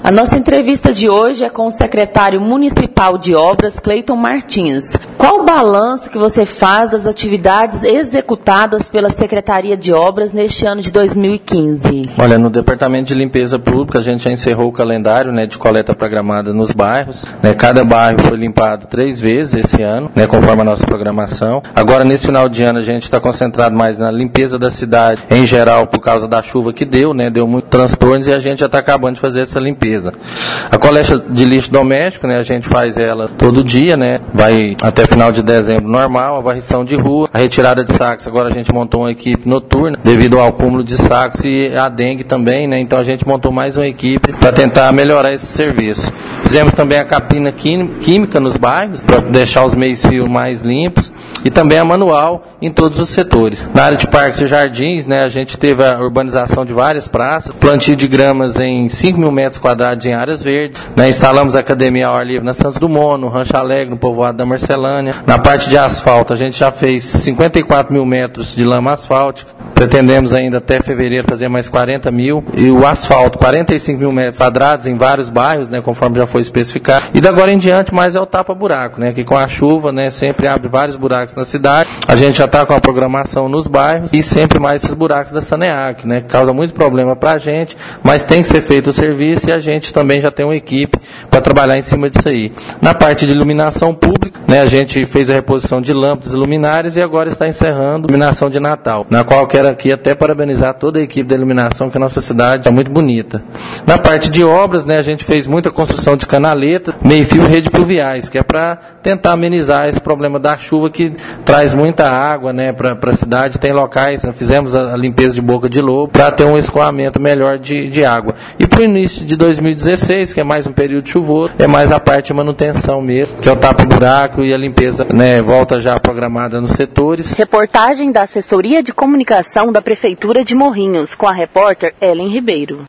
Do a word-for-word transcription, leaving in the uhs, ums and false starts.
A nossa entrevista de hoje é com o secretário municipal de obras, Cleiton Martins. Qual o balanço que você faz das atividades executadas pela Secretaria de Obras neste ano de dois mil e quinze? Olha, no Departamento de Limpeza Pública, a gente já encerrou o calendário, né, de coleta programada nos bairros. Né, cada bairro foi limpado três vezes esse ano, né, conforme a nossa programação. Agora, nesse final de ano, a gente está concentrado mais na limpeza da cidade, em geral, por causa da chuva que deu, né, deu muito transtornos e a gente já está acabando de fazer essa limpeza. A coleta de lixo doméstico, né, a gente faz ela todo dia, né, vai até final de dezembro normal, a varrição de rua, a retirada de sacos. Agora a gente montou uma equipe noturna devido ao acúmulo de sacos e a dengue também, né, então a gente montou mais uma equipe para tentar melhorar esse serviço. Fizemos também a capina química nos bairros para deixar os meios-fios mais limpos e também a manual em todos os setores. Na área de parques e jardins, né, a gente teve a urbanização de várias praças, plantio de gramas em cinco mil metros quadrados em áreas verdes, né, instalamos a academia ao ar livre na Santos Dumont, no Rancho Alegre, no povoado da Marcelânia. Na parte de asfalto, a gente já fez cinquenta e quatro mil metros de lama asfáltica. Pretendemos ainda até fevereiro fazer mais quarenta mil. E o asfalto, quarenta e cinco mil metros quadrados em vários bairros, né, conforme já foi especificado. E da agora em diante, mais é o tapa-buraco, né, que com a chuva, né, sempre abre vários buracos na cidade. A gente já está com a programação nos bairros e sempre mais esses buracos da Saneac, né, que causa muito problema para a gente, mas tem que ser feito o serviço e a gente também já tem uma equipe para trabalhar em cima disso aí. Na parte de iluminação pública, né, a gente fez a reposição de lâmpadas e luminárias e agora está encerrando a iluminação de Natal, na qual quero aqui até parabenizar toda a equipe da iluminação, que a nossa cidade é muito bonita. Na parte de obras, né, a gente fez muita construção de canaleta, meio-fio e rede pluviais, que é para tentar amenizar esse problema da chuva que traz muita água, né, para a cidade. Tem locais, né, fizemos a, a limpeza de boca de lobo para ter um escoamento melhor de, de água. E para o início de dois mil e dezesseis, que é mais um período chuvoso, é mais a parte de manutenção mesmo, que é o tapa-buraco e a limpeza, né, volta já programada nos setores. Reportagem da Assessoria de Comunicação da Prefeitura de Morrinhos, com a repórter Ellen Ribeiro.